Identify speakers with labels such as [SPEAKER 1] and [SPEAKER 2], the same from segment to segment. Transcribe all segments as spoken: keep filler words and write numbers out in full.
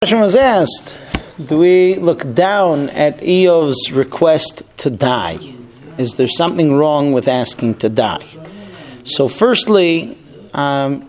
[SPEAKER 1] The question was asked, do we look down at Eov's request to die? Is there something wrong with asking to die? So firstly, um,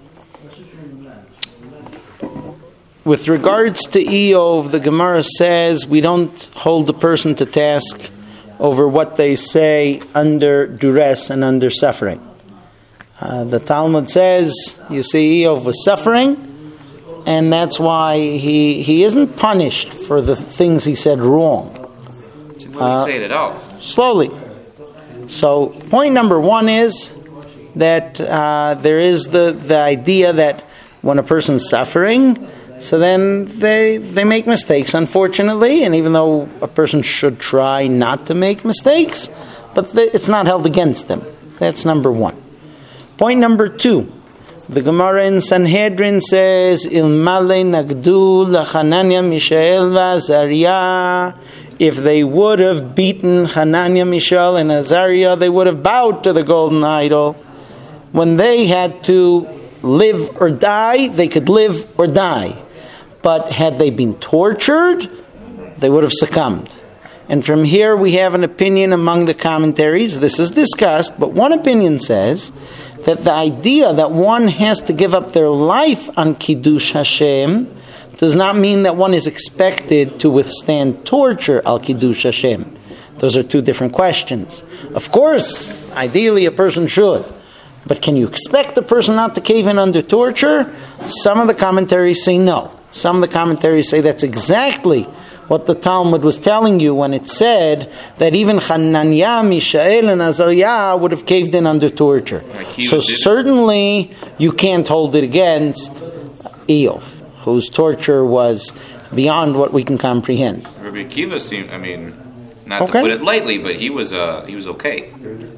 [SPEAKER 1] with regards to Eov, the Gemara says we don't hold the person to task over what they say under duress and under suffering. Uh, the Talmud says, you see, Eov was suffering, and that's why he he isn't punished for the things he said wrong.
[SPEAKER 2] So he uh, say it at all.
[SPEAKER 1] Slowly. So point number one is that uh, there is the, the idea that when a person's suffering, so then they they make mistakes, unfortunately, and even though a person should try not to make mistakes, but they, it's not held against them. That's number one. Point number two. The Gemara in Sanhedrin says, Ilmale nagdu lachananya Mishael v'Azariah. If they would have beaten Hananiah, Mishael, and Azariah, they would have bowed to the golden idol. When they had to live or die, they could live or die. But had they been tortured, they would have succumbed. And from here we have an opinion among the commentaries. This is discussed, but one opinion says that the idea that one has to give up their life on Kiddush Hashem does not mean that one is expected to withstand torture al Kiddush Hashem. Those are two different questions. Of course, ideally a person should. But can you expect a person not to cave in under torture? Some of the commentaries say no. Some of the commentaries say that's exactly what the Talmud was telling you when it said that even Hananiah, Mishael, and Azariah would have caved in under torture. So certainly you can't hold it against Eov, whose torture was beyond what we can comprehend.
[SPEAKER 2] Rabbi Akiva seemed, I mean, not
[SPEAKER 1] okay.
[SPEAKER 2] to put it lightly, but he was uh, he was okay.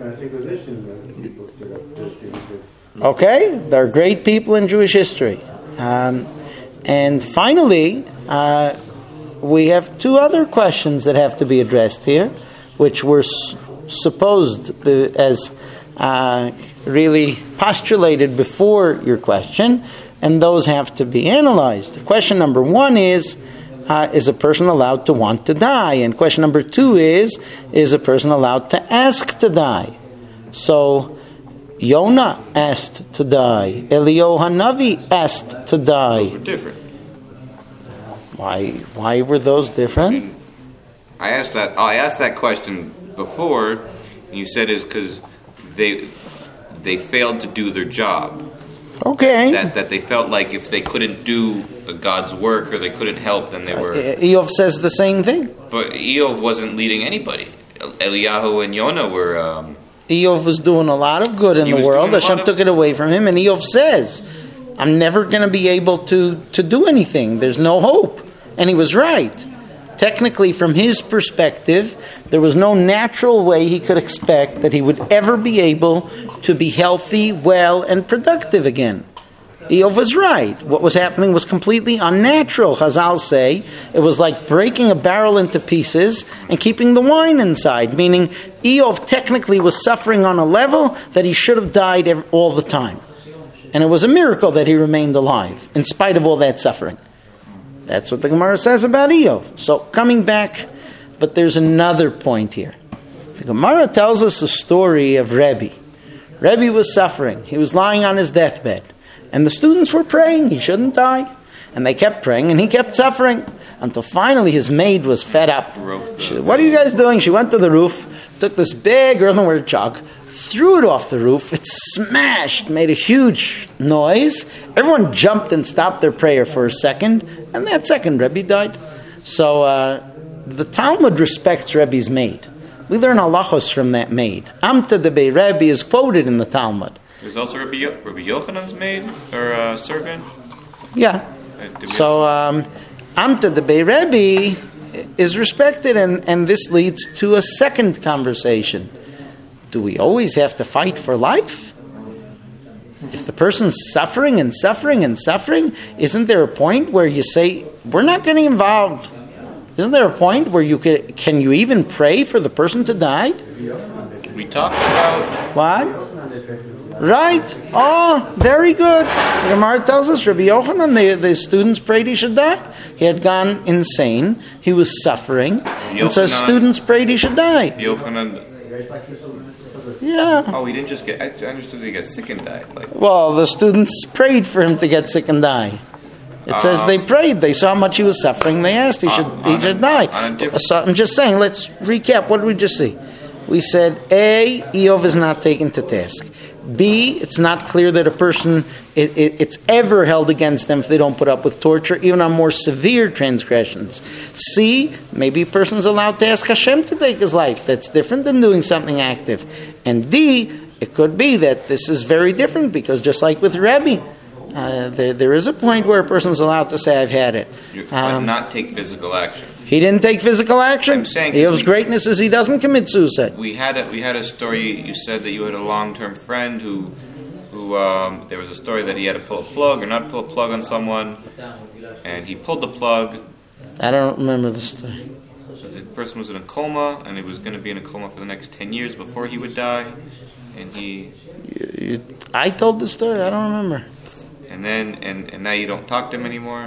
[SPEAKER 1] Okay, there are great people in Jewish history. Um, and finally, uh, we have two other questions that have to be addressed here, which were s- supposed as uh, really postulated before your question, and those have to be analyzed. Question number one is, uh, is a person allowed to want to die? And question number two is, is a person allowed to ask to die? So, Yonah asked to die. Eliyahu Hanavi asked to die.
[SPEAKER 2] Those were different.
[SPEAKER 1] Why? Why were those different?
[SPEAKER 2] I, mean, I asked that. I asked that question before, and you said it's because they they failed to do their job.
[SPEAKER 1] Okay.
[SPEAKER 2] That that they felt like if they couldn't do God's work or they couldn't help, then they were.
[SPEAKER 1] Uh, Eov says the same thing.
[SPEAKER 2] But Eov wasn't leading anybody. Eliyahu and Yonah were. Um,
[SPEAKER 1] Eov was doing a lot of good in the world. Hashem took it away from him, and Eov says, I'm never going to be able to, to do anything. There's no hope. And he was right. Technically, from his perspective, there was no natural way he could expect that he would ever be able to be healthy, well, and productive again. Eov was right. What was happening was completely unnatural. Chazal say it was like breaking a barrel into pieces and keeping the wine inside, meaning Eov technically was suffering on a level that he should have died all the time. And it was a miracle that he remained alive, in spite of all that suffering. That's what the Gemara says about Eov. So, coming back, but there's another point here. The Gemara tells us a story of Rebbe. Rebbe was suffering. He was lying on his deathbed. And the students were praying he shouldn't die. And they kept praying, and he kept suffering. Until finally his maid was fed up. She said, what are you guys doing? She went to the roof, took this big earthenware jug, threw it off the roof. It smashed, made a huge noise. Everyone jumped and stopped their prayer for a second. And that second, Rebbe died. So uh, the Talmud respects Rebbe's maid. We learn halachos from that maid. Amta debei Rebbe is quoted in the Talmud.
[SPEAKER 2] There's also Rabbi, Yo- Rabbi Yochanan's maid or uh, servant.
[SPEAKER 1] Yeah. So um, Amta debei Rebbe is respected, and, and this leads to a second conversation. Do we always have to fight for life? If the person's suffering and suffering and suffering, isn't there a point where you say, we're not getting involved? Isn't there a point where you could, can you even pray for the person to die?
[SPEAKER 2] We talked about...
[SPEAKER 1] What? Right? Oh, very good. The Gemara tells us Rabbi Yochanan, the, the students prayed he should die. He had gone insane. He was suffering. Yochanan, and so students prayed he should die.
[SPEAKER 2] Yochanan.
[SPEAKER 1] Yeah.
[SPEAKER 2] Oh, he didn't just get, I understood he got sick and died. Like.
[SPEAKER 1] Well, the students prayed for him to get sick and die. It um, says they prayed. They saw how much he was suffering. They asked he should uh, he should a, die. So I'm just saying, let's recap. What did we just see? We said, A, Eov is not taken to task. B, it's not clear that a person, it, it, it's ever held against them if they don't put up with torture, even on more severe transgressions. C, maybe a person's allowed to ask Hashem to take his life. That's different than doing something active. And D, it could be that this is very different, because just like with Rebbe, uh, there, there is a point where a person's allowed to say, I've had it.
[SPEAKER 2] You but um, not take physical action.
[SPEAKER 1] He didn't take physical action.
[SPEAKER 2] I'm saying
[SPEAKER 1] Eov's greatness is he doesn't commit suicide.
[SPEAKER 2] We had a, we had a story. You said that you had a long-term friend who, who um, there was a story that he had to pull a plug or not pull a plug on someone, and he pulled the plug.
[SPEAKER 1] I don't remember the story.
[SPEAKER 2] The person was in a coma, and he was going to be in a coma for the next ten years before he would die, and he.
[SPEAKER 1] You, you, I told the story. I don't remember.
[SPEAKER 2] And then, and, and now you don't talk to him anymore.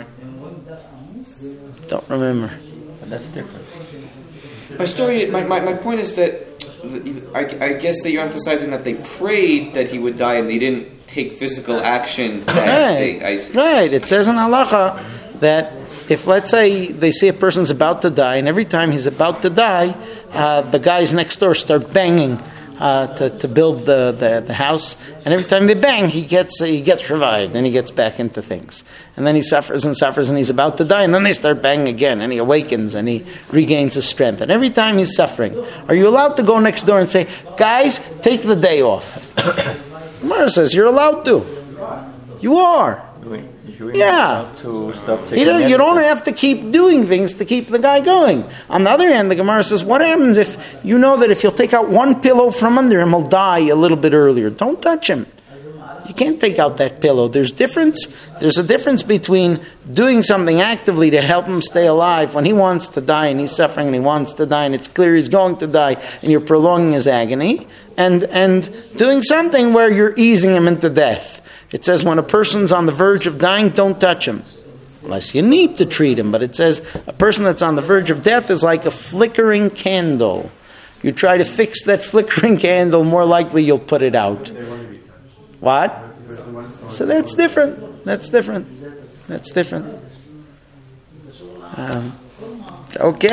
[SPEAKER 1] Don't remember.
[SPEAKER 3] That's different.
[SPEAKER 2] My story, my, my, my point is that I, I guess that you're emphasizing that they prayed that he would die and they didn't take physical action. That
[SPEAKER 1] right,
[SPEAKER 2] they, I,
[SPEAKER 1] right. It says in halacha that if, let's say, they see a person's about to die, and every time he's about to die, uh, the guys next door start banging uh, to, to build the, the, the house, and every time they bang, he gets he gets revived, and he gets back into things. And then he suffers and suffers, and he's about to die, and then they start banging again, and he awakens, and he regains his strength. And every time he's suffering, are you allowed to go next door and say, guys, take the day off? Gemara says, you're allowed to. You are. Yeah.
[SPEAKER 3] To stop
[SPEAKER 1] you don't, you don't have to keep doing things to keep the guy going. On the other hand, the Gemara says, what happens if you know that if you'll take out one pillow from under him, he'll die a little bit earlier? Don't touch him. You can't take out that pillow. There's difference. There's a difference between doing something actively to help him stay alive when he wants to die and he's suffering and he wants to die and it's clear he's going to die and you're prolonging his agony, and and doing something where you're easing him into death. It says when a person's on the verge of dying, don't touch him. Unless you need to treat him. But it says a person that's on the verge of death is like a flickering candle. You try to fix that flickering candle, more likely you'll put it out. What? So that's different. That's different. That's different. Um, okay.